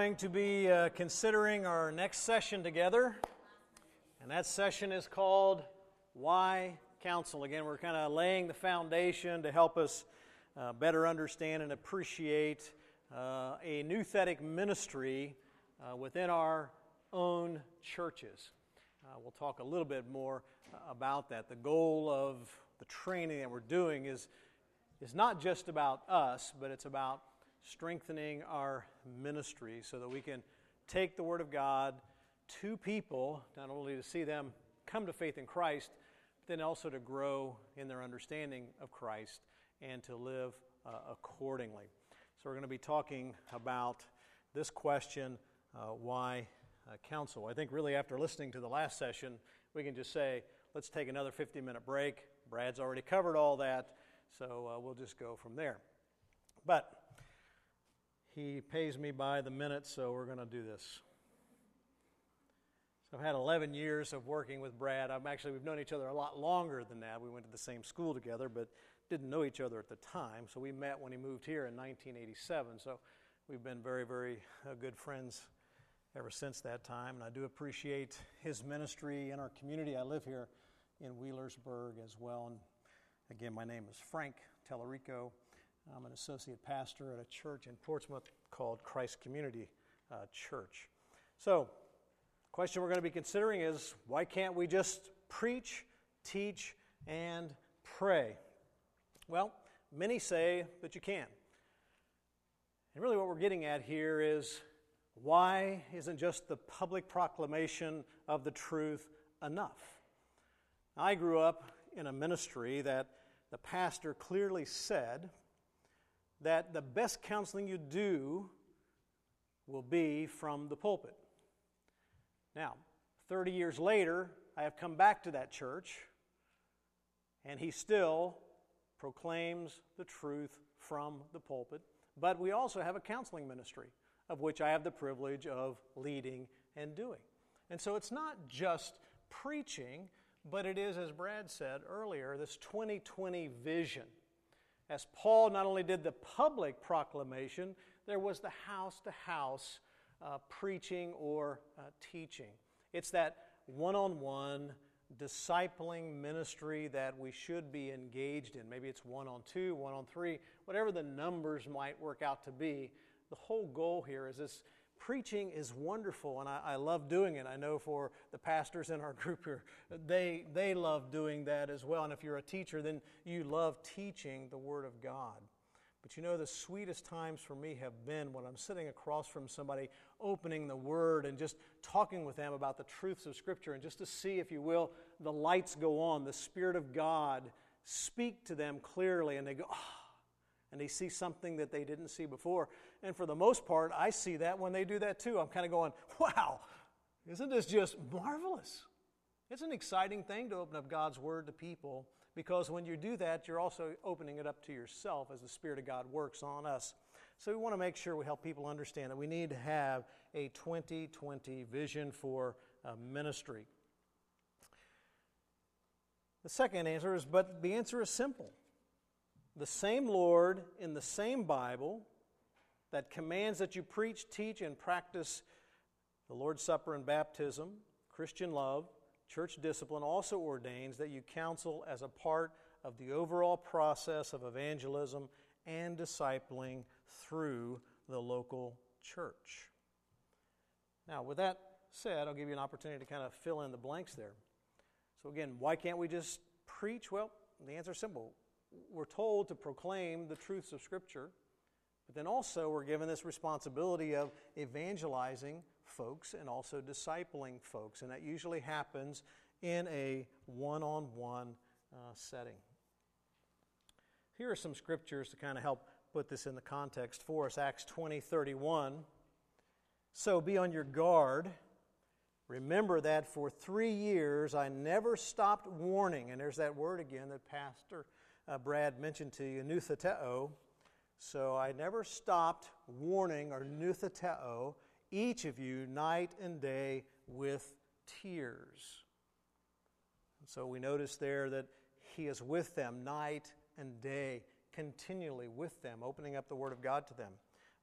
going to be considering our next session together, and that session is called Why Counsel. Again, we're kind of laying the foundation to help us better understand and appreciate a nouthetic ministry within our own churches. We'll talk a little bit more about that. The goal of the training that we're doing is not just about us, but it's about strengthening our ministry so that we can take the Word of God to people, not only to see them come to faith in Christ, but then also to grow in their understanding of Christ and to live accordingly. So we're going to be talking about this question, why counsel? I think really after listening to the last session, we can just say, let's take another 50-minute break. Brad's already covered all that, so we'll just go from there. But he pays me by the minute, so we're going to do this. So I've had 11 years of working with Brad. We've known each other a lot longer than that. We went to the same school together, but didn't know each other at the time. So we met when he moved here in 1987. So we've been very, very good friends ever since that time. And I do appreciate his ministry in our community. I live here in Wheelersburg as well. And again, my name is Frank Tellerico. I'm an associate pastor at a church in Portsmouth called Christ Community Church. So, the question we're going to be considering is, why can't we just preach, teach, and pray? Well, many say that you can. And really what we're getting at here is, why isn't just the public proclamation of the truth enough? I grew up in a ministry that the pastor clearly said that the best counseling you do will be from the pulpit. Now, 30 years later, I have come back to that church, and he still proclaims the truth from the pulpit. But we also have a counseling ministry, of which I have the privilege of leading and doing. And so it's not just preaching, but it is, as Brad said earlier, this 2020 vision. As Paul not only did the public proclamation, there was the house-to-house preaching or teaching. It's that one-on-one discipling ministry that we should be engaged in. Maybe it's 1-on-2, 1-on-3, whatever the numbers might work out to be. The whole goal here is this. Preaching is wonderful, and I love doing it. I know for the pastors in our group here, they love doing that as well. And if you're a teacher, then you love teaching the Word of God. But you know, the sweetest times for me have been when I'm sitting across from somebody, opening the Word and just talking with them about the truths of Scripture, and just to see, if you will, the lights go on, the Spirit of God speak to them clearly, and they go, and they see something that they didn't see before. And for the most part, I see that when they do that too. I'm kind of going, wow, isn't this just marvelous? It's an exciting thing to open up God's Word to people, because when you do that, you're also opening it up to yourself as the Spirit of God works on us. So we want to make sure we help people understand that we need to have a 2020 vision for ministry. The second answer is, but the answer is simple. The same Lord in the same Bible that commands that you preach, teach, and practice the Lord's Supper and baptism, Christian love, church discipline, also ordains that you counsel as a part of the overall process of evangelism and discipling through the local church. Now, with that said, I'll give you an opportunity to kind of fill in the blanks there. So again, why can't we just preach? Well, the answer is simple. We're told to proclaim the truths of Scripture, but then also we're given this responsibility of evangelizing folks and also discipling folks, and that usually happens in a one-on-one setting. Here are some scriptures to kind of help put this in the context for us. Acts 20:31. So be on your guard. Remember that for 3 years I never stopped warning, and there's that word again that Pastor Brad mentioned to you, noutheteo. So I never stopped warning, or noutheteo, each of you night and day with tears. And so we notice there that he is with them night and day, continually with them, opening up the Word of God to them.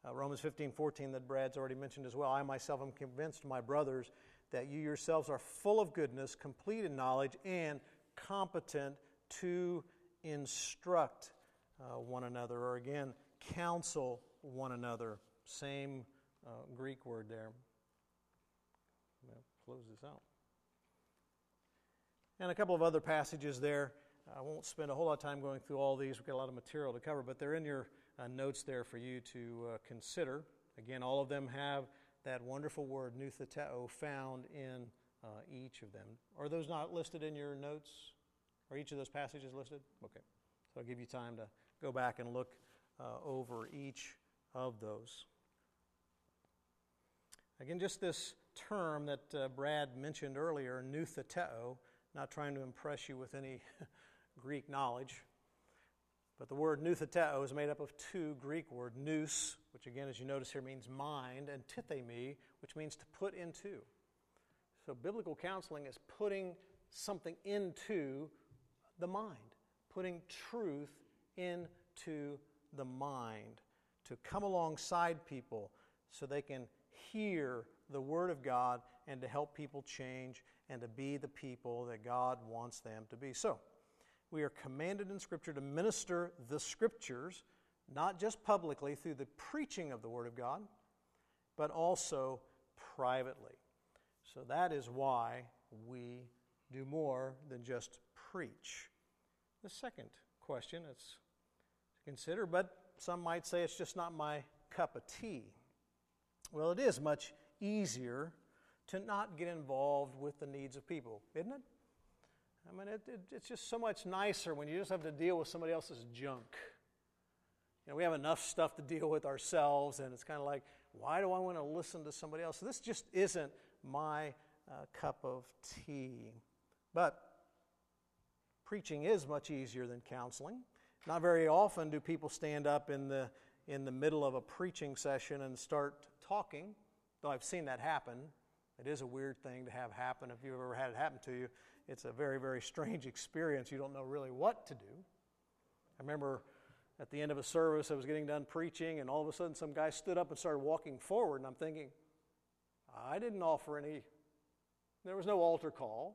Romans 15:14 that Brad's already mentioned as well. I myself am convinced, my brothers, that you yourselves are full of goodness, complete in knowledge, and competent to instruct one another, or again, counsel one another. Same Greek word there. I'm going to close this out. And a couple of other passages there. I won't spend a whole lot of time going through all these. We've got a lot of material to cover, but they're in your notes there for you to consider. Again, all of them have that wonderful word, noutheteo, found in each of them. Are those not listed in your notes? Are each of those passages listed? Okay. So I'll give you time to go back and look over each of those. Again, just this term that Brad mentioned earlier, noutheteo, not trying to impress you with any Greek knowledge, but the word noutheteo is made up of two Greek words, nous, which again, as you notice here, means mind, and tithemi, which means to put into. So biblical counseling is putting something into the mind, putting truth into the mind, to come alongside people so they can hear the Word of God and to help people change and to be the people that God wants them to be. So, we are commanded in Scripture to minister the Scriptures, not just publicly through the preaching of the Word of God, but also privately. So that is why we do more than just preach. The second question is to consider, but some might say it's just not my cup of tea. Well, it is much easier to not get involved with the needs of people, isn't it? I mean, it's just so much nicer when you just have to deal with somebody else's junk. You know, we have enough stuff to deal with ourselves, and it's kind of like, why do I want to listen to somebody else? So this just isn't my cup of tea. But preaching is much easier than counseling. Not very often do people stand up in the middle of a preaching session and start talking, though I've seen that happen. It is a weird thing to have happen. If you've ever had it happen to you, it's a very, very strange experience. You don't know really what to do. I remember at the end of a service, I was getting done preaching, and all of a sudden some guy stood up and started walking forward, and I'm thinking, I didn't offer any. There was no altar call.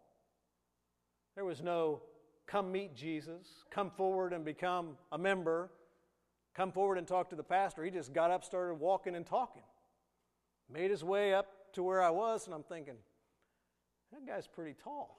There was no come meet Jesus, come forward and become a member, come forward and talk to the pastor. He just got up, started walking and talking. Made his way up to where I was, and I'm thinking, that guy's pretty tall.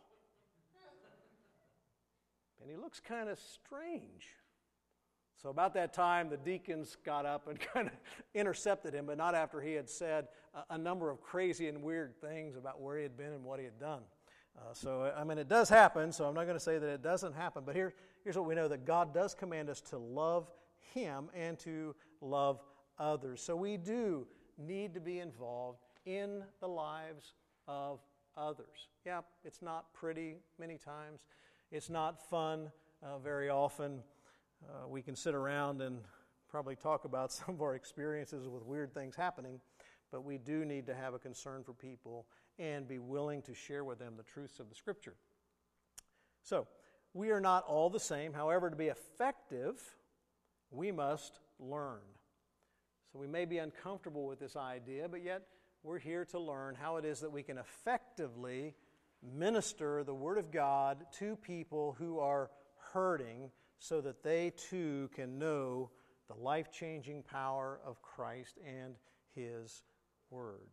And he looks kind of strange. So about that time, the deacons got up and kind of intercepted him, but not after he had said a number of crazy and weird things about where he had been and what he had done. So, I mean, it does happen, so I'm not going to say that it doesn't happen, but here's what we know, that God does command us to love Him and to love others. So we do need to be involved in the lives of others. Yeah, it's not pretty many times. It's not fun very often. We can sit around and probably talk about some of our experiences with weird things happening, but we do need to have a concern for people and be willing to share with them the truths of the Scripture. So, we are not all the same. However, to be effective, we must learn. So we may be uncomfortable with this idea, but yet we're here to learn how it is that we can effectively minister the Word of God to people who are hurting so that they too can know the life-changing power of Christ and His Word.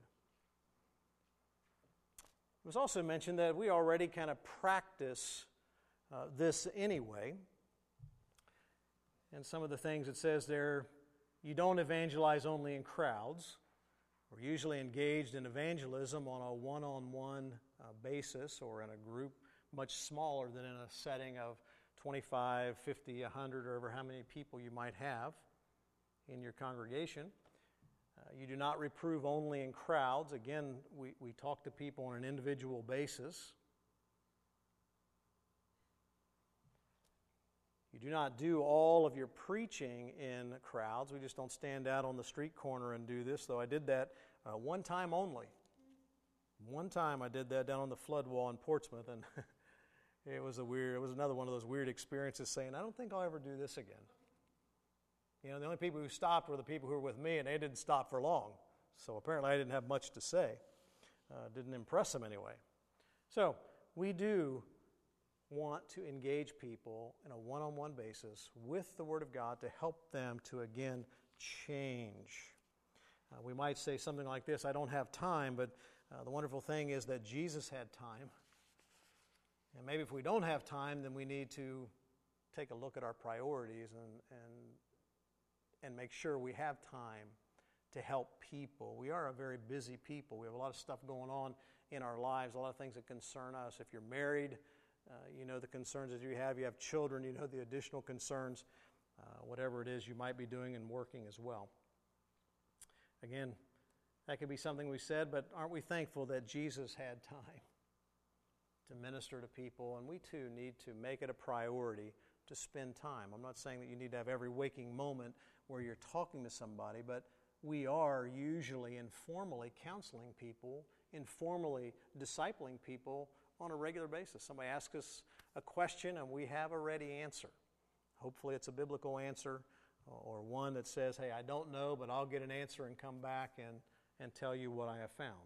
It was also mentioned that we already kind of practice this anyway. And some of the things it says there, you don't evangelize only in crowds. We're usually engaged in evangelism on a one-on-one basis or in a group much smaller than in a setting of 25, 50, 100, or over how many people you might have in your congregation. You do not reprove only in crowds. Again, we talk to people on an individual basis. You do not do all of your preaching in crowds. We just don't stand out on the street corner and do this, though I did that one time only. One time I did that down on the flood wall in Portsmouth, and it was another one of those weird experiences saying, I don't think I'll ever do this again. The only people who stopped were the people who were with me, and they didn't stop for long. So apparently I didn't have much to say. Didn't impress them anyway. So we do want to engage people in a one-on-one basis with the Word of God to help them to, again, change. We might say something like this: I don't have time, but the wonderful thing is that Jesus had time. And maybe if we don't have time, then we need to take a look at our priorities and make sure we have time to help people. We are a very busy people. We have a lot of stuff going on in our lives, a lot of things that concern us. If you're married, you know the concerns that you have. You have children, you know the additional concerns, whatever it is you might be doing and working as well. Again, that could be something we said, but aren't we thankful that Jesus had time to minister to people? And we too need to make it a priority to spend time. I'm not saying that you need to have every waking moment where you're talking to somebody, but we are usually informally counseling people, informally discipling people on a regular basis. Somebody asks us a question and we have a ready answer. Hopefully it's a biblical answer or one that says, hey, I don't know, but I'll get an answer and come back and tell you what I have found.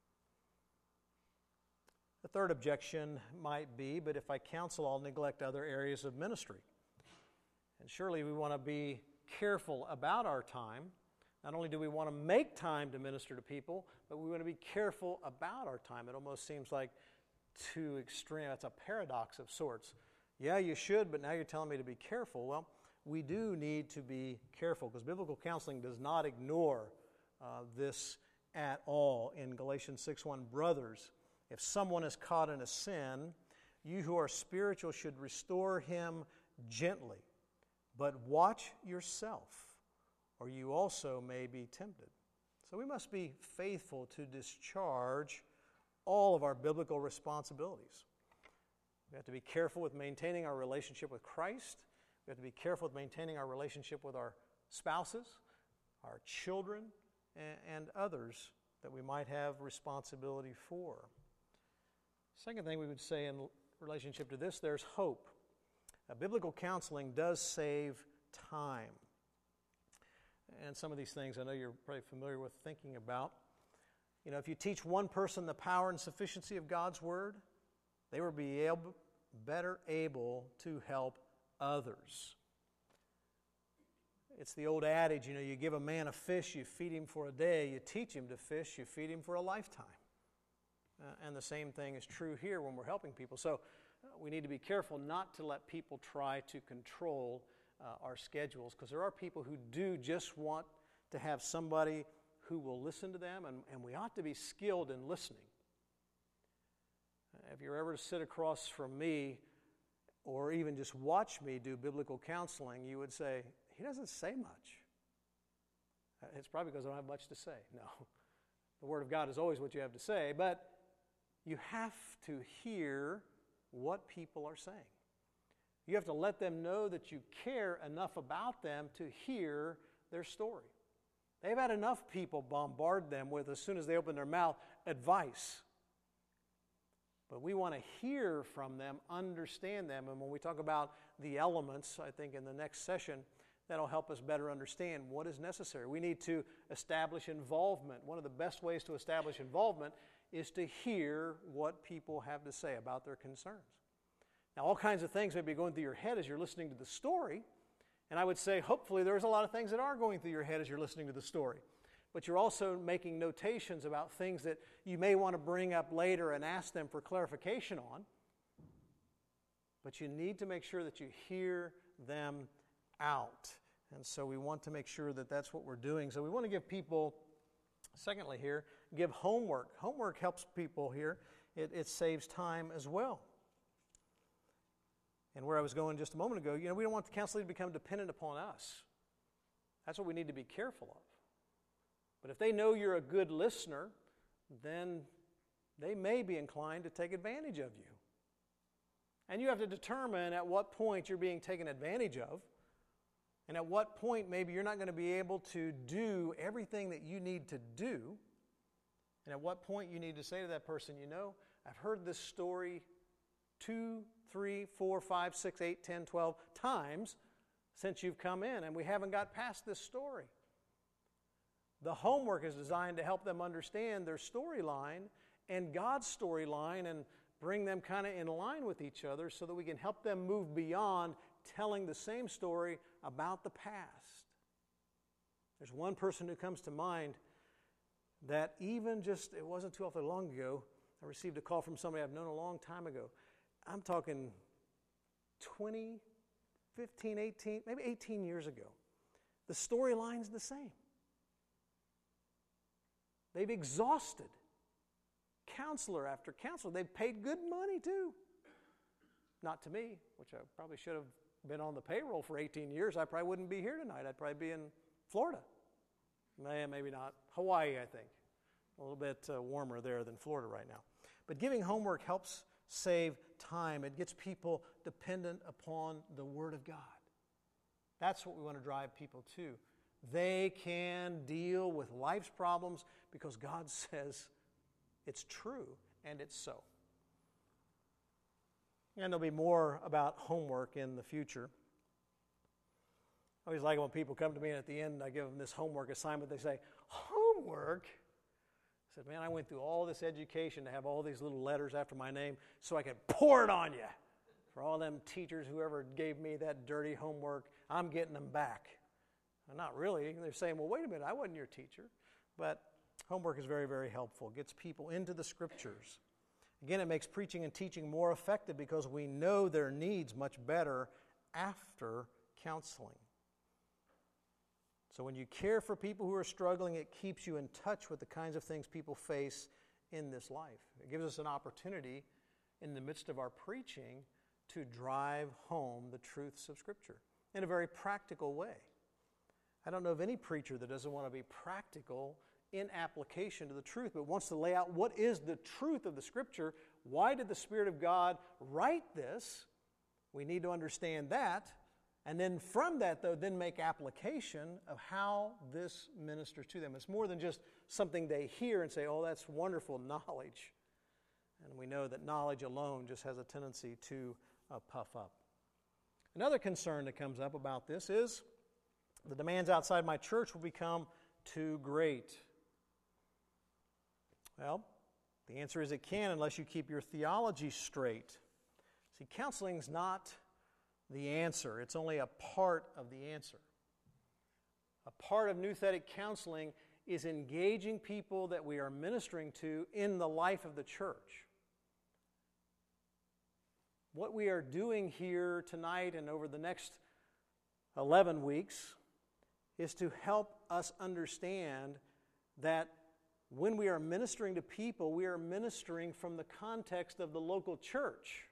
The third objection might be, but if I counsel, I'll neglect other areas of ministry. And surely we want to be careful about our time. Not only do we want to make time to minister to people, but we want to be careful about our time. It almost seems like too extreme. It's a paradox of sorts. Yeah, you should, but now you're telling me to be careful. Well, we do need to be careful because biblical counseling does not ignore this at all. In Galatians 6:1, brothers, if someone is caught in a sin, you who are spiritual should restore him gently. But watch yourself, or you also may be tempted. So we must be faithful to discharge all of our biblical responsibilities. We have to be careful with maintaining our relationship with Christ. We have to be careful with maintaining our relationship with our spouses, our children, and others that we might have responsibility for. Second thing we would say in relationship to this, there's hope. Biblical counseling does save time. And some of these things I know you're probably familiar with thinking about. If you teach one person the power and sufficiency of God's Word, they will be better able to help others. It's the old adage, you give a man a fish, you feed him for a day. You teach him to fish, you feed him for a lifetime. And the same thing is true here when we're helping people. So we need to be careful not to let people try to control our schedules, because there are people who do just want to have somebody who will listen to them, and we ought to be skilled in listening. If you're ever to sit across from me or even just watch me do biblical counseling, you would say, he doesn't say much. It's probably because I don't have much to say. No. The Word of God is always what you have to say, but you have to hear what people are saying. You have to let them know that you care enough about them to hear their story. They've had enough people bombard them with, as soon as they open their mouth, advice. But we want to hear from them, understand them, and when we talk about the elements, I think in the next session, that'll help us better understand what is necessary. We need to establish involvement. One of the best ways to establish involvement is to hear what people have to say about their concerns. Now, all kinds of things may be going through your head as you're listening to the story, and I would say hopefully there's a lot of things that are going through your head as you're listening to the story. But you're also making notations about things that you may want to bring up later and ask them for clarification on. But you need to make sure that you hear them out. And so we want to make sure that that's what we're doing. So we want to give people, secondly here, give homework. Homework helps people here. It saves time as well. And where I was going just a moment ago, we don't want the counselor to become dependent upon us. That's what we need to be careful of. But if they know you're a good listener, then they may be inclined to take advantage of you. And you have to determine at what point you're being taken advantage of, and at what point maybe you're not going to be able to do everything that you need to do, and at what point you need to say to that person, I've heard this story 2, 3, 4, 5, 6, 8, 10, 12 times, since you've come in, and we haven't got past this story. The homework is designed to help them understand their storyline and God's storyline and bring them kind of in line with each other so that we can help them move beyond telling the same story about the past. There's one person who comes to mind that even just, it wasn't too awfully long ago, I received a call from somebody I've known a long time ago. I'm talking 20, 15, 18, maybe 18 years ago. The storyline's the same. They've exhausted counselor after counselor. They've paid good money too. Not to me, which I probably should have been on the payroll for 18 years. I probably wouldn't be here tonight. I'd probably be in Florida. Maybe not. Hawaii, I think. A little bit warmer there than Florida right now. But giving homework helps save time. It gets people dependent upon the Word of God. That's what we want to drive people to. They can deal with life's problems because God says it's true and it's so. And there'll be more about homework in the future. I always like it when people come to me and at the end I give them this homework assignment. They say, homework? I said, man, I went through all this education to have all these little letters after my name so I could pour it on you. For all them teachers, whoever gave me that dirty homework, I'm getting them back. Well, not really. They're saying, well, wait a minute, I wasn't your teacher. But homework is very, very helpful. It gets people into the Scriptures. Again, it makes preaching and teaching more effective because we know their needs much better after counseling. So when you care for people who are struggling, it keeps you in touch with the kinds of things people face in this life. It gives us an opportunity in the midst of our preaching to drive home the truths of Scripture in a very practical way. I don't know of any preacher that doesn't want to be practical in application to the truth, but wants to lay out what is the truth of the Scripture. Why did the Spirit of God write this? We need to understand that. And then from that, though, then make application of how this ministers to them. It's more than just something they hear and say, oh, that's wonderful knowledge. And we know that knowledge alone just has a tendency to puff up. Another concern that comes up about this is the demands outside my church will become too great. Well, the answer is it can unless you keep your theology straight. See, counseling's not the answer. It's only a part of the answer. A part of nouthetic counseling is engaging people that we are ministering to in the life of the church. What we are doing here tonight and over the next 11 weeks is to help us understand that when we are ministering to people, we are ministering from the context of the local church.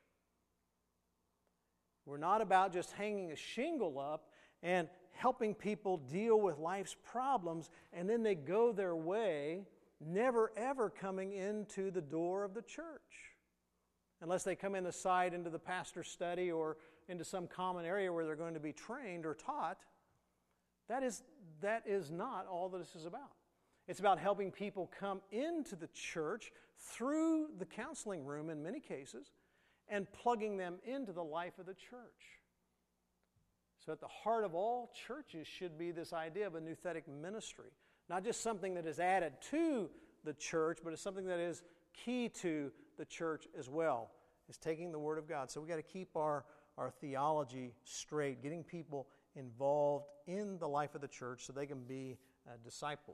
We're not about just hanging a shingle up and helping people deal with life's problems and then they go their way, never ever coming into the door of the church. Unless they come in the side into the pastor's study or into some common area where they're going to be trained or taught. That is not all that this is about. It's about helping people come into the church through the counseling room in many cases and plugging them into the life of the church. So at the heart of all churches should be this idea of a nouthetic ministry. Not just something that is added to the church, but it's something that is key to the church as well. It's taking the Word of God. So we've got to keep our theology straight, getting people involved in the life of the church so they can be discipled.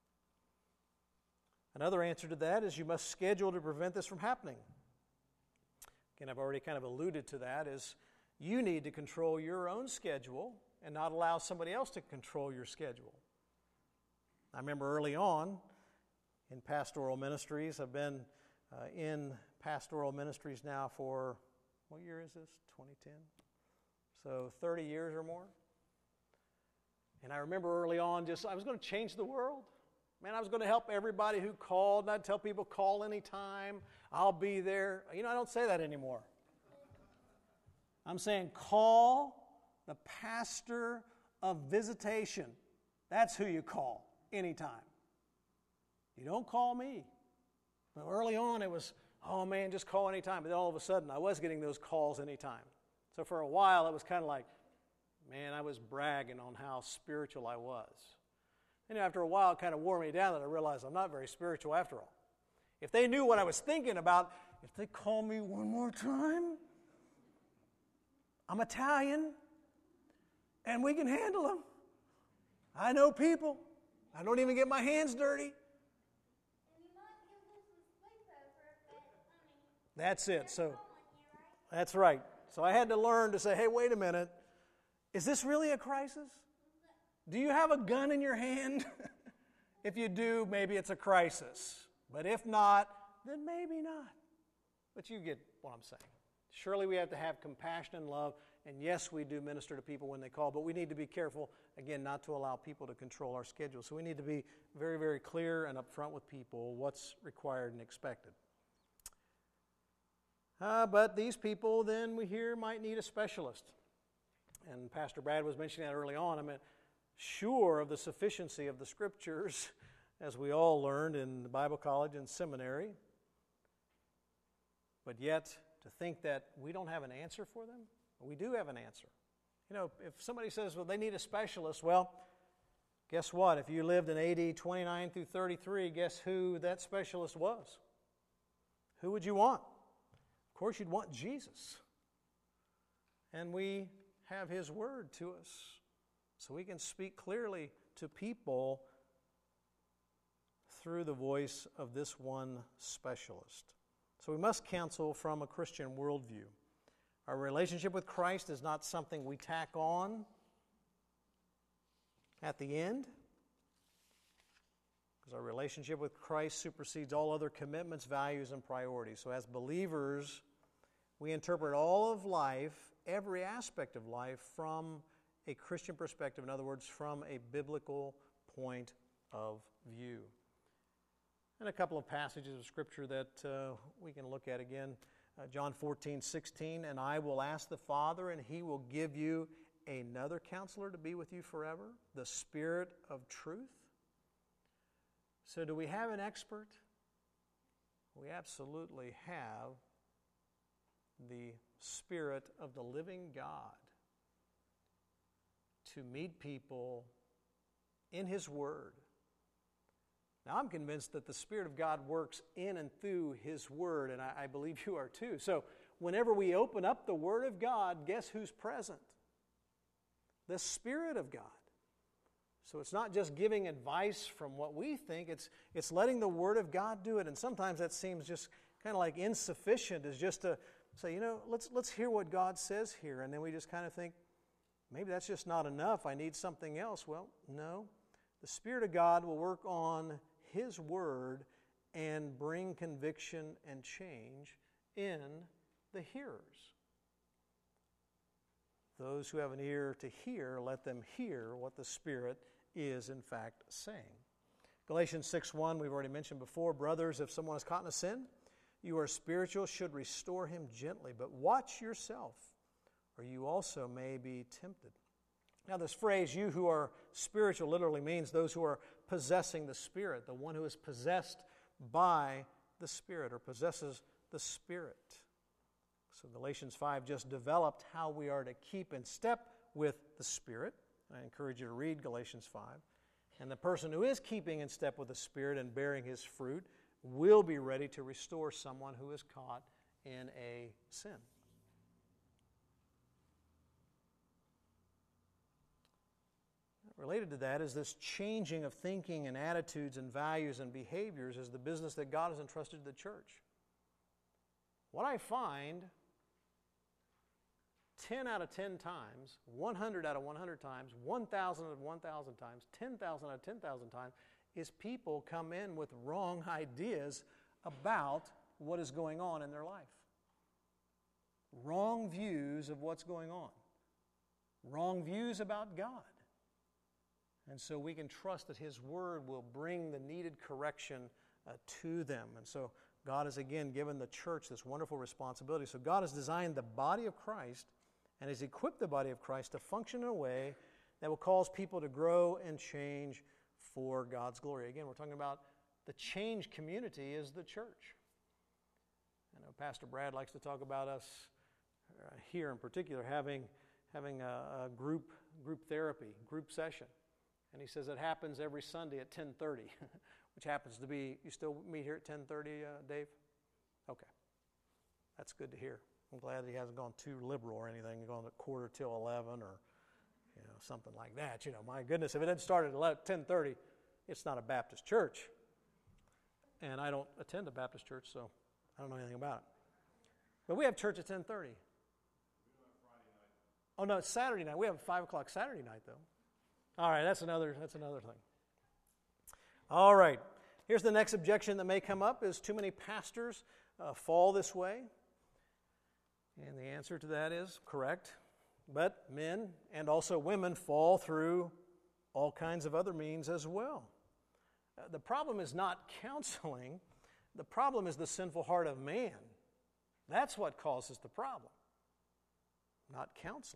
Another answer to that is you must schedule to prevent this from happening. Again, I've already kind of alluded to that, is you need to control your own schedule and not allow somebody else to control your schedule. I remember early on in pastoral ministries, I've been in pastoral ministries now for, what year is this? 2010? So 30 years or more. And I remember early on I was going to change the world. Man, I was going to help everybody who called, and I'd tell people, call anytime, I'll be there. You know, I don't say that anymore. I'm saying call the pastor of visitation. That's who you call anytime. You don't call me. But early on it was, oh man, just call anytime. But then all of a sudden I was getting those calls anytime. So for a while it was kind of like, man, I was bragging on how spiritual I was. And after a while, it kind of wore me down, and I realized I'm not very spiritual after all. If they knew what I was thinking about, if they call me one more time, I'm Italian, and we can handle them. I know people. I don't even get my hands dirty. That's it. So, that's right. So I had to learn to say, hey, wait a minute. Is this really a crisis? Do you have a gun in your hand? If you do, maybe it's a crisis. But if not, then maybe not. But you get what I'm saying. Surely we have to have compassion and love. And yes, we do minister to people when they call, but we need to be careful, again, not to allow people to control our schedule. So we need to be very, very clear and upfront with people what's required and expected. But these people, then, we hear, might need a specialist. And Pastor Brad was mentioning that early on. I mean, sure of the sufficiency of the Scriptures, as we all learned in the Bible college and seminary. But yet, to think that we don't have an answer for them, we do have an answer. You know, if somebody says, well, they need a specialist, well, guess what? If you lived in AD 29 through 33, guess who that specialist was? Who would you want? Of course, you'd want Jesus. And we have His Word to us, so we can speak clearly to people through the voice of this one specialist. So we must counsel from a Christian worldview. Our relationship with Christ is not something we tack on at the end, because our relationship with Christ supersedes all other commitments, values, and priorities. So as believers, we interpret all of life, every aspect of life, from a Christian perspective. In other words, from a biblical point of view. And a couple of passages of Scripture that we can look at again. John 14:16, and I will ask the Father, and He will give you another counselor to be with you forever, the Spirit of truth. So do we have an expert? We absolutely have the Spirit of the living God to meet people in His Word. Now, I'm convinced that the Spirit of God works in and through His Word, and I believe you are too. So whenever we open up the Word of God, guess who's present? The Spirit of God. So it's not just giving advice from what we think, it's letting the Word of God do it. And sometimes that seems just kind of like insufficient, is just to say, you know, let's hear what God says here. And then we just kind of think, maybe that's just not enough. I need something else. Well, no. The Spirit of God will work on His Word and bring conviction and change in the hearers. Those who have an ear to hear, let them hear what the Spirit is in fact saying. Galatians 6:1, we've already mentioned before, brothers, if someone is caught in a sin, you are spiritual, should restore him gently, but watch yourself, or you also may be tempted. Now this phrase, you who are spiritual, literally means those who are possessing the Spirit, the one who is possessed by the Spirit or possesses the Spirit. So Galatians 5 just developed how we are to keep in step with the Spirit. I encourage you to read Galatians 5. And the person who is keeping in step with the Spirit and bearing his fruit will be ready to restore someone who is caught in a sin. Related to that is this changing of thinking and attitudes and values and behaviors is the business that God has entrusted to the church. What I find 10 out of 10 times, 100 out of 100 times, 1,000 out of 1,000 times, 10,000 out of 10,000 times, is people come in with wrong ideas about what is going on in their life. Wrong views of what's going on. Wrong views about God. And so we can trust that His Word will bring the needed correction to them. And so God has again given the church this wonderful responsibility. So God has designed the body of Christ and has equipped the body of Christ to function in a way that will cause people to grow and change for God's glory. Again, we're talking about the change community is the church. I know Pastor Brad likes to talk about us here in particular having having a group therapy, group session. And he says it happens every Sunday at 10:30, which happens to be, you still meet here at 10:30, Dave? Okay. That's good to hear. I'm glad he hasn't gone too liberal or anything, gone at 11:15 or something like that. My goodness, if it had started at 10:30, it's not a Baptist church. And I don't attend a Baptist church, so I don't know anything about it. But we have church at 10:30. We don't have Friday night. Oh, no, it's Saturday night. We have a 5 o'clock Saturday night, though. All right, that's another thing. All right, here's the next objection that may come up is too many pastors fall this way. And the answer to that is correct. But men and also women fall through all kinds of other means as well. The problem is not counseling. The problem is the sinful heart of man. That's what causes the problem, not counseling.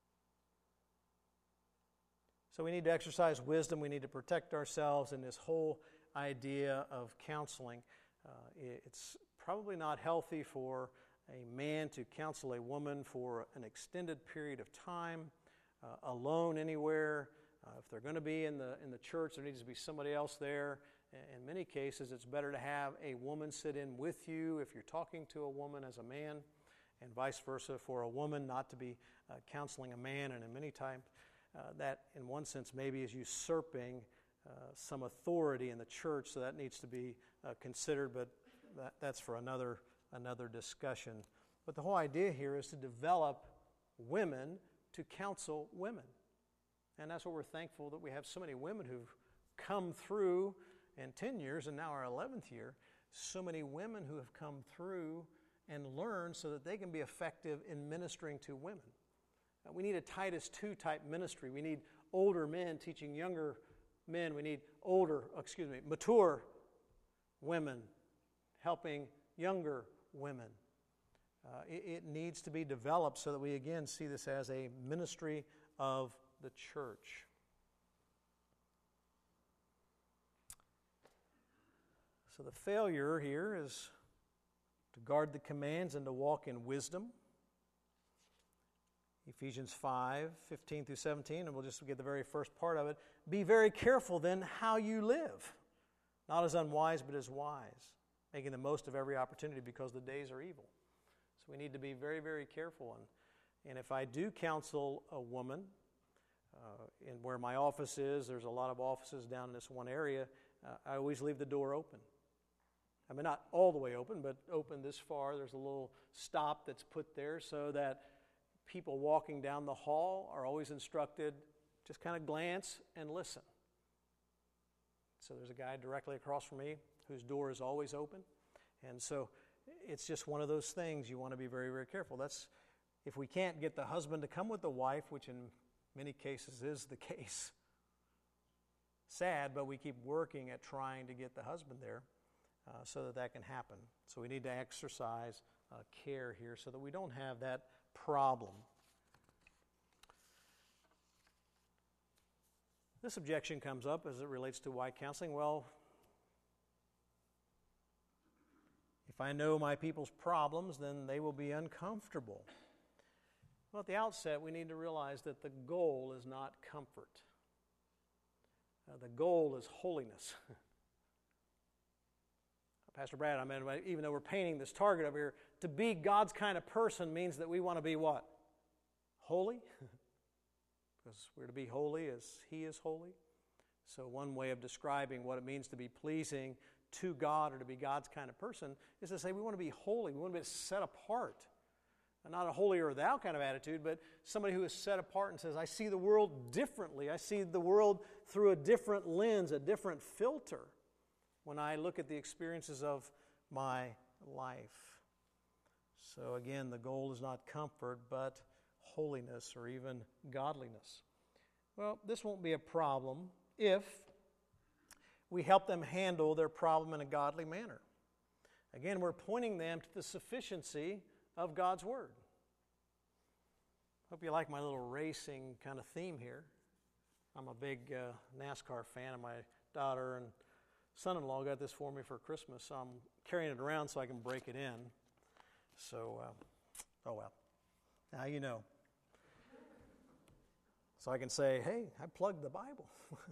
So we need to exercise wisdom. We need to protect ourselves in this whole idea of counseling. It's probably not healthy for a man to counsel a woman for an extended period of time, alone anywhere. If they're going to be in the church, there needs to be somebody else there. In many cases, it's better to have a woman sit in with you if you're talking to a woman as a man, and vice versa for a woman not to be counseling a man. And in many times, that in one sense maybe is usurping some authority in the church, so that needs to be considered, but that's for another discussion. But the whole idea here is to develop women to counsel women. And that's what we're thankful that we have so many women who've come through in 10 years and now our 11th year, so many women who have come through and learned so that they can be effective in ministering to women. We need a Titus II type ministry. We need older men teaching younger men. We need mature women helping younger women. It needs to be developed so that we again see this as a ministry of the church. So the failure here is to guard the commands and to walk in wisdom. Ephesians 5:15 through 17, and we'll just get the very first part of it. Be very careful then how you live, not as unwise but as wise, making the most of every opportunity because the days are evil. So we need to be very, very careful. And if I do counsel a woman, in where my office is, there's a lot of offices down in this one area, I always leave the door open. I mean, not all the way open, but open this far. There's a little stop that's put there so that people walking down the hall are always instructed, just kind of glance and listen. So there's a guy directly across from me whose door is always open. And so it's just one of those things you want to be very, very careful. That's if we can't get the husband to come with the wife, which in many cases is the case. Sad, but we keep working at trying to get the husband there so that can happen. So we need to exercise care here so that we don't have that problem. This objection comes up as it relates to why counseling. Well, if I know my people's problems, then they will be uncomfortable. Well, at the outset, we need to realize that the goal is not comfort. The goal is holiness. Pastor Brad, even though we're painting this target over here, to be God's kind of person means that we want to be what? Holy? Because we're to be holy as He is holy. So one way of describing what it means to be pleasing to God or to be God's kind of person is to say we want to be holy. We want to be set apart. Not a holier thou kind of attitude, but somebody who is set apart and says, I see the world differently. I see the world through a different lens, a different filter when I look at the experiences of my life. So again, the goal is not comfort, but holiness or even godliness. Well, this won't be a problem if we help them handle their problem in a godly manner. Again, we're pointing them to the sufficiency of God's Word. Hope you like my little racing kind of theme here. I'm a big NASCAR fan, and my daughter and son-in-law got this for me for Christmas, so I'm carrying it around so I can break it in. So, oh well. Now you know. So I can say, hey, I plugged the Bible.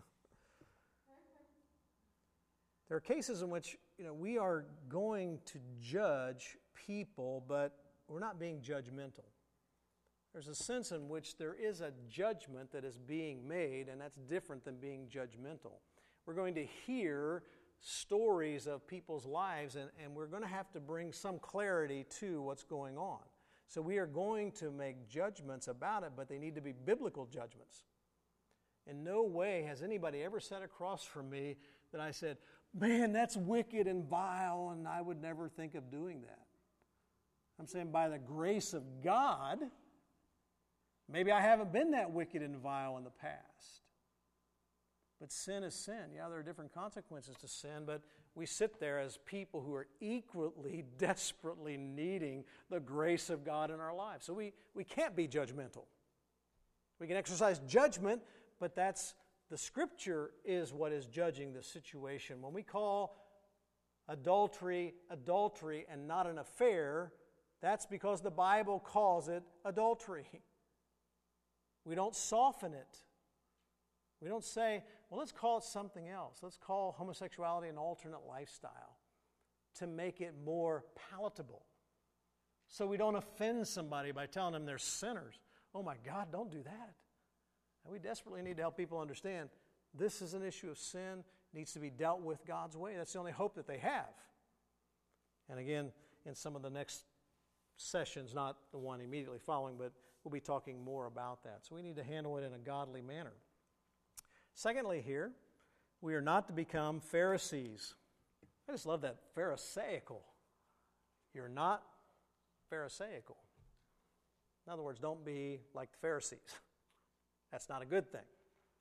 There are cases in which we are going to judge people, but we're not being judgmental. There's a sense in which there is a judgment that is being made, and that's different than being judgmental. We're going to hear stories of people's lives, and we're going to have to bring some clarity to what's going on. So we are going to make judgments about it, but they need to be biblical judgments. In no way has anybody ever sat across from me that I said, man, that's wicked and vile, and I would never think of doing that. I'm saying by the grace of God, maybe I haven't been that wicked and vile in the past. But sin is sin. Yeah, there are different consequences to sin, but we sit there as people who are equally, desperately needing the grace of God in our lives. So we can't be judgmental. We can exercise judgment, but the Scripture is what is judging the situation. When we call adultery and not an affair, that's because the Bible calls it adultery. We don't soften it. We don't say, well, let's call it something else. Let's call homosexuality an alternate lifestyle to make it more palatable. So we don't offend somebody by telling them they're sinners. Oh my God, don't do that. And we desperately need to help people understand this is an issue of sin, needs to be dealt with God's way. That's the only hope that they have. And again, in some of the next sessions, not the one immediately following, but we'll be talking more about that. So we need to handle it in a godly manner. Secondly here, we are not to become Pharisees. I just love that, pharisaical. You're not pharisaical. In other words, don't be like the Pharisees. That's not a good thing.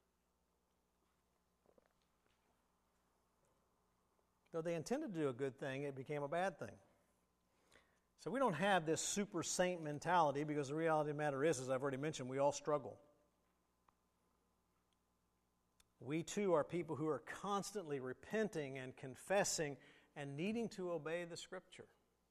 Though they intended to do a good thing, it became a bad thing. So we don't have this super saint mentality because the reality of the matter is, as I've already mentioned, we all struggle. We too are people who are constantly repenting and confessing and needing to obey the Scripture.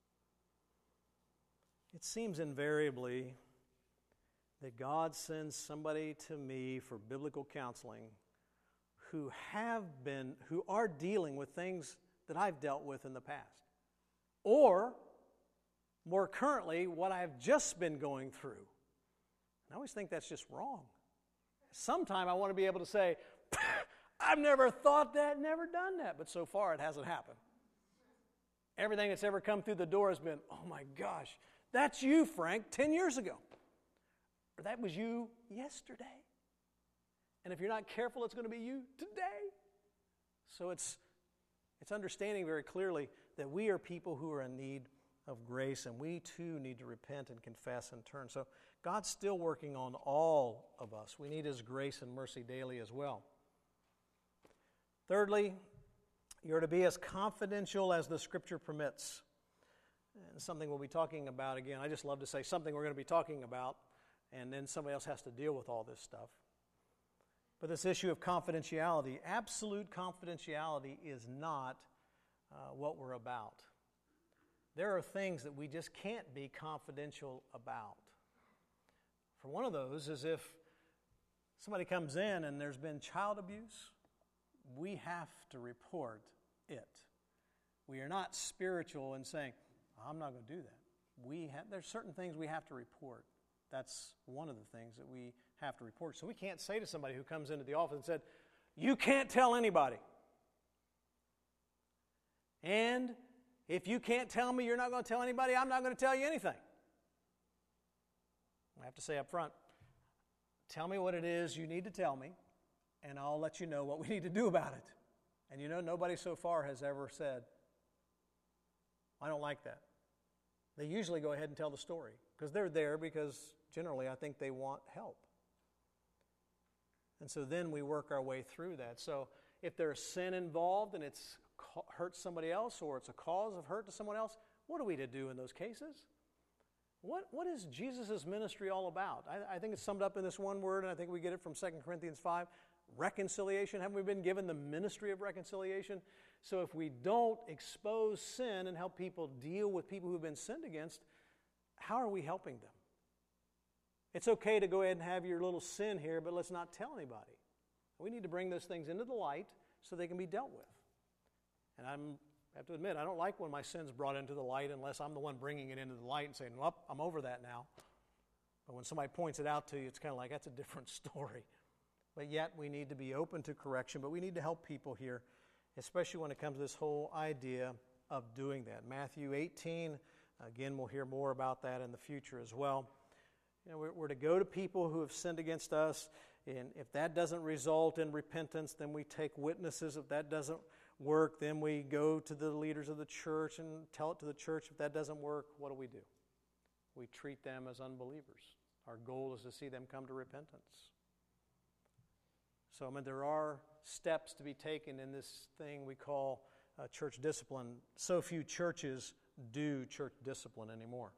It seems invariably that God sends somebody to me for biblical counseling who are dealing with things that I've dealt with in the past. Or, more currently, what I've just been going through. I always think that's just wrong. Sometime I want to be able to say, I've never thought that, never done that, but so far it hasn't happened. Everything that's ever come through the door has been, oh my gosh, that's you, Frank, 10 years ago. Or that was you yesterday. And if you're not careful, it's going to be you today. So it's understanding very clearly that we are people who are in need of grace, and we too need to repent and confess and turn. So God's still working on all of us. We need His grace and mercy daily as well. Thirdly, you're to be as confidential as the Scripture permits. And something we'll be talking about again. I just love to say something we're going to be talking about, and then somebody else has to deal with all this stuff. But this issue of confidentiality, absolute confidentiality is not what we're about. There are things that we just can't be confidential about. For one of those is if somebody comes in and there's been child abuse, we have to report it. We are not spiritual in saying, I'm not going to do that. There's certain things we have to report. That's one of the things that we have to report. So we can't say to somebody who comes into the office and said, you can't tell anybody. And if you can't tell me you're not going to tell anybody, I'm not going to tell you anything. I have to say up front, tell me what it is you need to tell me, and I'll let you know what we need to do about it. And nobody so far has ever said, I don't like that. They usually go ahead and tell the story because they're there because generally I think they want help. And so then we work our way through that. So if there's sin involved and it's hurt somebody else or it's a cause of hurt to someone else, what are we to do in those cases? What is Jesus' ministry all about? I think it's summed up in this one word, and I think we get it from 2 Corinthians 5, reconciliation. Haven't we been given the ministry of reconciliation? So if we don't expose sin and help people deal with people who've been sinned against, how are we helping them? It's okay to go ahead and have your little sin here, but let's not tell anybody. We need to bring those things into the light so they can be dealt with. And I have to admit, I don't like when my sin's brought into the light unless I'm the one bringing it into the light and saying, well, I'm over that now. But when somebody points it out to you, it's kind of like, that's a different story. But yet we need to be open to correction, but we need to help people here, especially when it comes to this whole idea of doing that. Matthew 18, again, we'll hear more about that in the future as well. You know, we're to go to people who have sinned against us, and if that doesn't result in repentance, then we take witnesses. If that doesn't work, then we go to the leaders of the church and tell it to the church. If that doesn't work, what do? We treat them as unbelievers. Our goal is to see them come to repentance. So, there are steps to be taken in this thing we call church discipline. So few churches do church discipline anymore.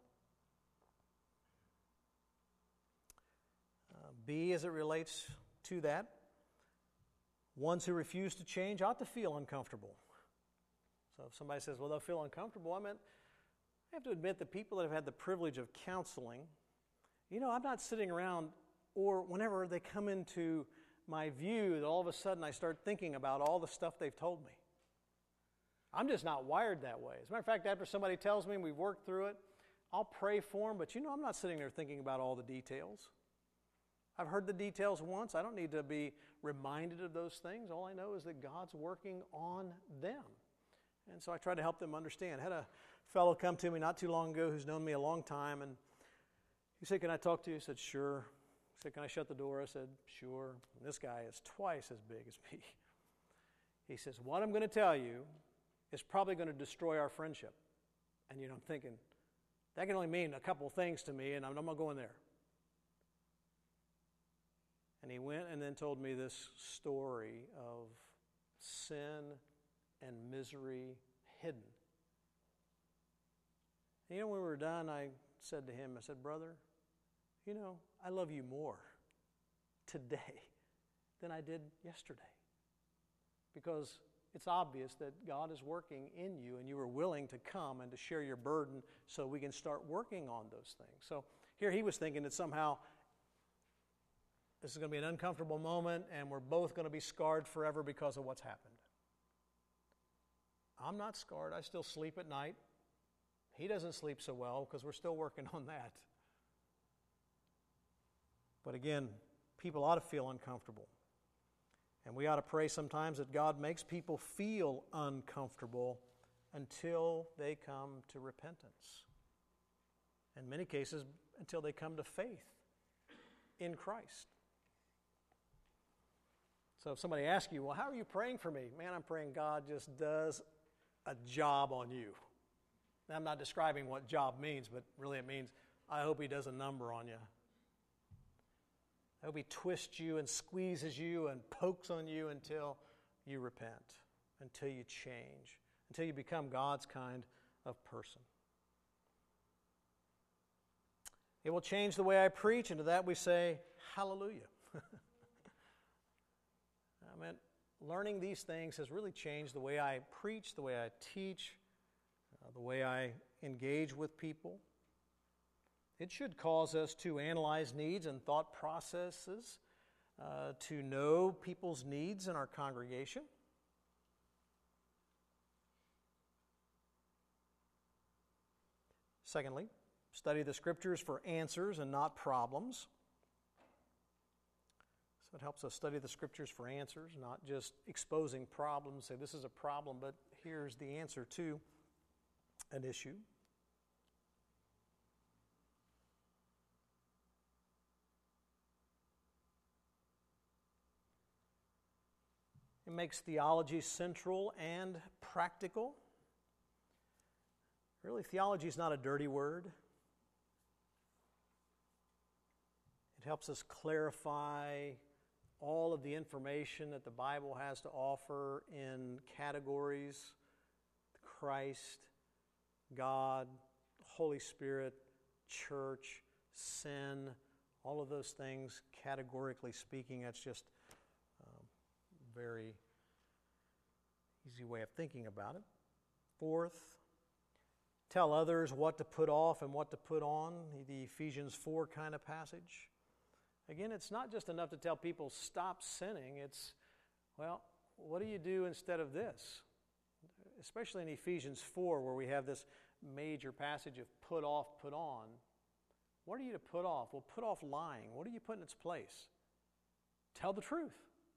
B, as it relates to that, ones who refuse to change ought to feel uncomfortable. So if somebody says, well, they'll feel uncomfortable, I have to admit that people that have had the privilege of counseling, I'm not sitting around, or whenever they come into my view, that all of a sudden I start thinking about all the stuff they've told me. I'm just not wired that way. As a matter of fact, after somebody tells me we've worked through it, I'll pray for them, but I'm not sitting there thinking about all the details. I've heard the details once. I don't need to be reminded of those things. All I know is that God's working on them. And so I try to help them understand. I had a fellow come to me not too long ago who's known me a long time, and he said, can I talk to you? I said, sure. He said, can I shut the door? I said, sure. And this guy is twice as big as me. He says, what I'm going to tell you is probably going to destroy our friendship. And I'm thinking, that can only mean a couple of things to me, and I'm not going there. And he went and then told me this story of sin and misery hidden. And when we were done, I said to him, I said, brother, I love you more today than I did yesterday. Because it's obvious that God is working in you, and you are willing to come and to share your burden so we can start working on those things. So here he was thinking that somehow this is going to be an uncomfortable moment, and we're both going to be scarred forever because of what's happened. I'm not scarred. I still sleep at night. He doesn't sleep so well because we're still working on that. But again, people ought to feel uncomfortable. And we ought to pray sometimes that God makes people feel uncomfortable until they come to repentance. In many cases, until they come to faith in Christ. So if somebody asks you, well, how are you praying for me? Man, I'm praying God just does a job on you. Now, I'm not describing what job means, but really it means I hope He does a number on you. I hope He twists you and squeezes you and pokes on you until you repent, until you change, until you become God's kind of person. It will change the way I preach, and to that we say, hallelujah. Learning these things has really changed the way I preach, the way I teach, the way I engage with people. It should cause us to analyze needs and thought processes, to know people's needs in our congregation. Secondly, study the Scriptures for answers and not problems. So it helps us study the Scriptures for answers, not just exposing problems, say this is a problem, but here's the answer to an issue. It makes theology central and practical. Really, theology is not a dirty word. It helps us clarify all of the information that the Bible has to offer in categories: Christ, God, Holy Spirit, church, sin, all of those things, categorically speaking. That's just a very easy way of thinking about it. Fourth, tell others what to put off and what to put on, the Ephesians 4 kind of passage. Again, it's not just enough to tell people stop sinning. It's, well, what do you do instead of this? Especially in Ephesians 4 where we have this major passage of put off, put on. What are you to put off? Well, put off lying. What do you put in its place? Tell the truth.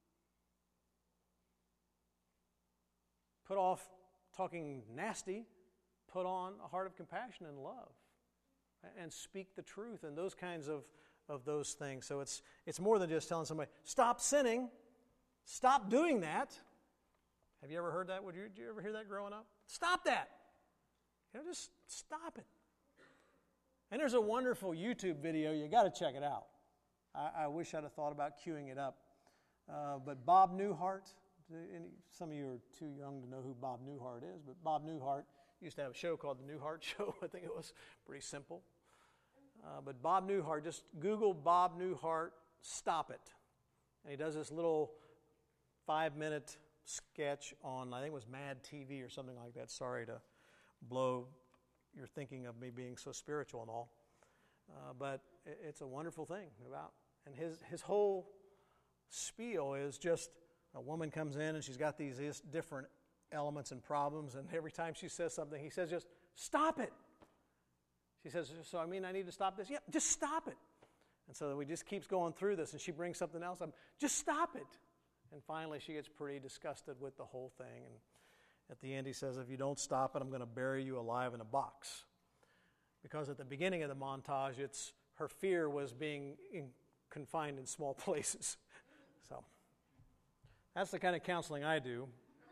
Put off talking nasty. Put on a heart of compassion and love. And speak the truth and those kinds of those things. So it's more than just telling somebody, stop sinning. Stop doing that. Have you ever heard that? Did you ever hear that growing up? Stop that. Just stop it. And there's a wonderful YouTube video. You got to check it out. I wish I'd have thought about queuing it up. But Bob Newhart, some of you are too young to know who Bob Newhart is, but Bob Newhart used to have a show called The Newhart Show. I think it was pretty simple. But Bob Newhart, just Google Bob Newhart, Stop It. And he does this little 5-minute sketch on, I think it was Mad TV or something like that. Sorry to blow your thinking of me being so spiritual and all. But it's a wonderful thing about, and his whole spiel is just a woman comes in and she's got these different elements and problems, and every time she says something, he says just, stop it. She says, so I need to stop this? Yeah, just stop it. And so we just keeps going through this, and she brings something else up. Just stop it. And finally she gets pretty disgusted with the whole thing, and at the end he says, if you don't stop it, I'm going to bury you alive in a box. Because at the beginning of the montage, her fear was being confined in small places. So that's the kind of counseling I do.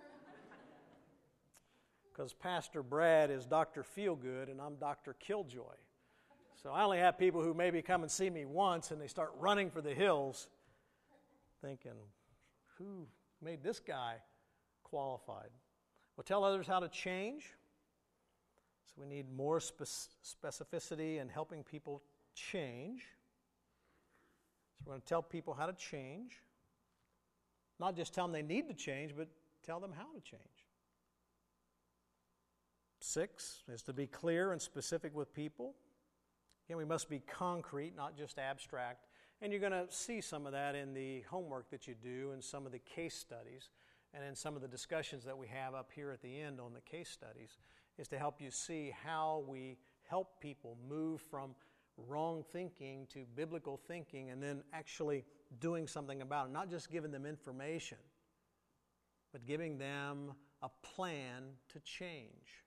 Because Pastor Brad is Dr. Feelgood and I'm Dr. Killjoy. So I only have people who maybe come and see me once and they start running for the hills thinking, who made this guy qualified? Well, tell others how to change. So we need more specificity in helping people change. So we're going to tell people how to change. Not just tell them they need to change, but tell them how to change. 6 is to be clear and specific with people. Again, we must be concrete, not just abstract. And you're going to see some of that in the homework that you do and some of the case studies and in some of the discussions that we have up here at the end on the case studies, is to help you see how we help people move from wrong thinking to biblical thinking and then actually doing something about it. Not just giving them information, but giving them a plan to change.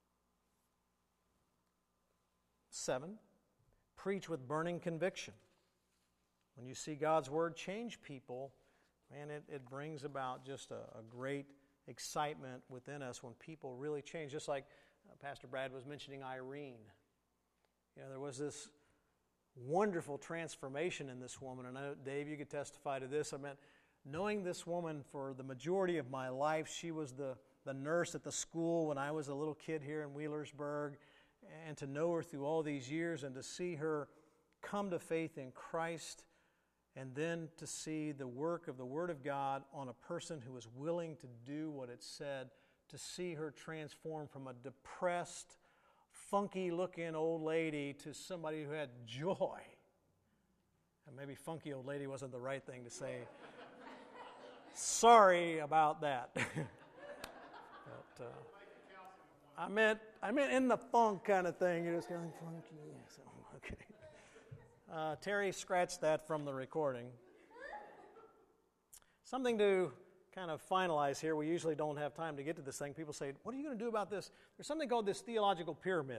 7, preach with burning conviction. When you see God's Word change people, man, it brings about just a great excitement within us when people really change. Just like Pastor Brad was mentioning Irene. There was this wonderful transformation in this woman. And I know, Dave, you could testify to this. I mean, knowing this woman for the majority of my life, she was the nurse at the school when I was a little kid here in Wheelersburg. And to know her through all these years and to see her come to faith in Christ, and then to see the work of the Word of God on a person who was willing to do what it said, to see her transform from a depressed, funky-looking old lady to somebody who had joy. And maybe funky old lady wasn't the right thing to say. Sorry about that. But, I meant in the funk kind of thing. You're just going funky. So, okay. Terry scratched that from the recording. Something to kind of finalize here. We usually don't have time to get to this thing. People say, what are you going to do about this? There's something called this theological pyramid.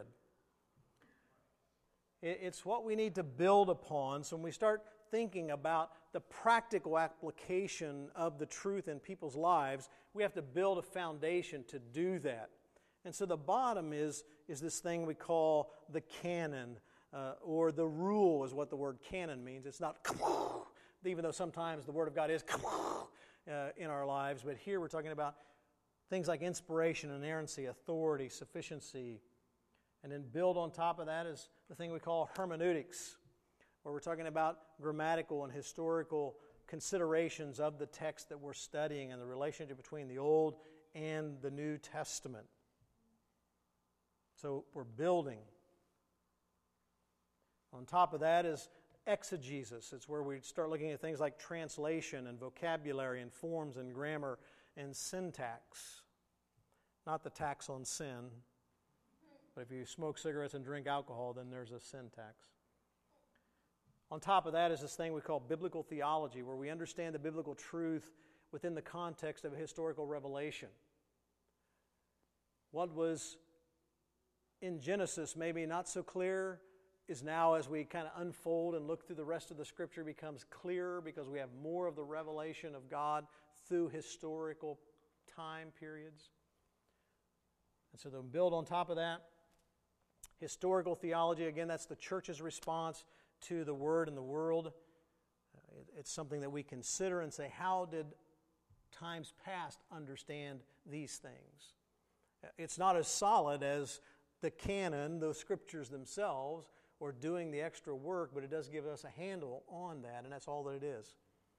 It's what we need to build upon. So when we start thinking about the practical application of the truth in people's lives, we have to build a foundation to do that. And so the bottom is this thing we call the canon, or the rule is what the word canon means. It's not, even though sometimes the Word of God is in our lives, but here we're talking about things like inspiration, inerrancy, authority, sufficiency. And then build on top of that is the thing we call hermeneutics, where we're talking about grammatical and historical considerations of the text that we're studying and the relationship between the Old and the New Testament. So we're building. On top of that is exegesis. It's where we start looking at things like translation and vocabulary and forms and grammar and syntax. Not the tax on sin, but if you smoke cigarettes and drink alcohol, then there's a sin tax. On top of that is this thing we call biblical theology, where we understand the biblical truth within the context of a historical revelation. What was in Genesis maybe not so clear is now, as we kind of unfold and look through the rest of the Scripture, becomes clearer because we have more of the revelation of God through historical time periods. And so they'll build on top of that. Historical theology, again, that's the church's response to the Word and the world. It's something that we consider and say, how did times past understand these things? It's not as solid as the canon, those scriptures themselves, or doing the extra work, but it does give us a handle on that, and that's all that it is.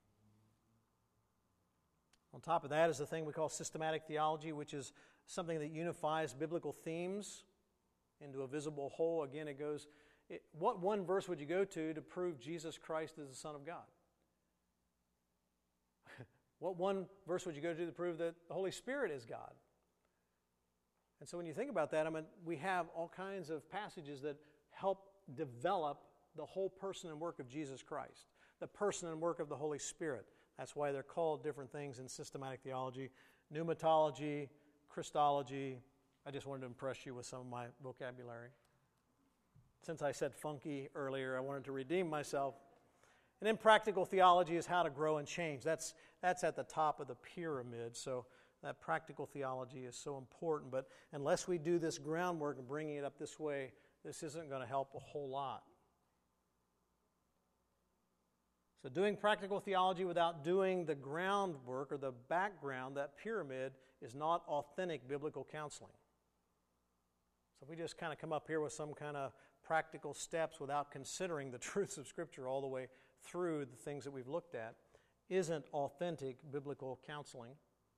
On top of that is the thing we call systematic theology, which is something that unifies biblical themes into a visible whole. Again, it goes, what one verse would you go to prove Jesus Christ is the Son of God? What one verse would you go to prove that the Holy Spirit is God? And so when you think about that, we have all kinds of passages that help develop the whole person and work of Jesus Christ, the person and work of the Holy Spirit. That's why they're called different things in systematic theology. Pneumatology, Christology. I just wanted to impress you with some of my vocabulary. Since I said funky earlier, I wanted to redeem myself. And then practical theology is how to grow and change. That's at the top of the pyramid, so that practical theology is so important. But unless we do this groundwork and bringing it up this way, this isn't going to help a whole lot. So doing practical theology without doing the groundwork or the background, that pyramid, is not authentic biblical counseling. So if we just kind of come up here with some kind of practical steps without considering the truths of Scripture all the way through the things that we've looked at, isn't authentic biblical counseling.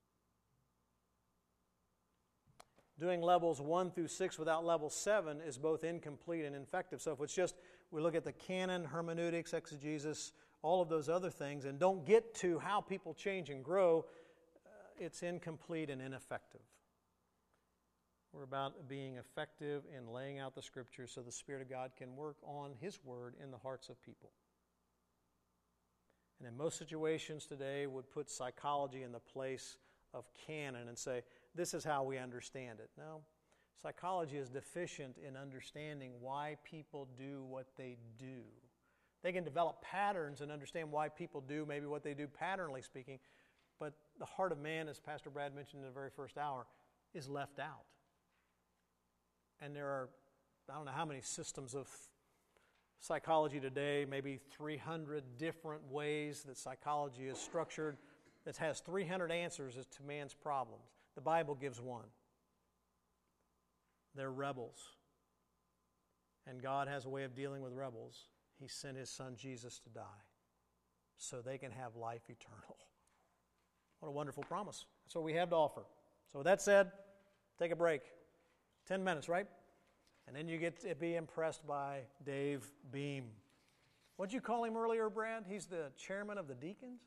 Doing levels 1 through 6 without level 7 is both incomplete and ineffective. So if it's just, we look at the canon, hermeneutics, exegesis, all of those other things, and don't get to how people change and grow, it's incomplete and ineffective. We're about being effective in laying out the Scriptures so the Spirit of God can work on His Word in the hearts of people. And in most situations today would put psychology in the place of canon and say, this is how we understand it. No, psychology is deficient in understanding why people do what they do. They can develop patterns and understand why people do maybe what they do, patternly speaking, but the heart of man, as Pastor Brad mentioned in the very first hour, is left out. And there are, I don't know how many systems of psychology today, maybe 300 different ways that psychology is structured that has 300 answers as to man's problems. The Bible gives one. They're rebels. And God has a way of dealing with rebels. He sent His Son Jesus to die so they can have life eternal. What a wonderful promise. That's what we have to offer. So with that said, take a break. 10 minutes, right? And then you get to be impressed by Dave Beam. What'd you call him earlier, Brad? He's the chairman of the deacons?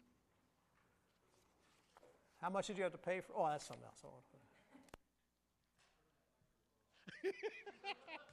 How much did you have to pay for? Oh, that's something else.